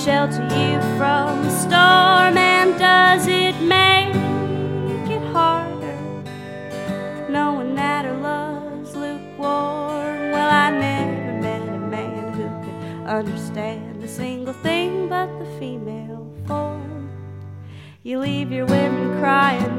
shelter you from the storm? And does it make it harder knowing that her love's lukewarm? Well, I never met a man who could understand a single thing but the female form. You leave your women crying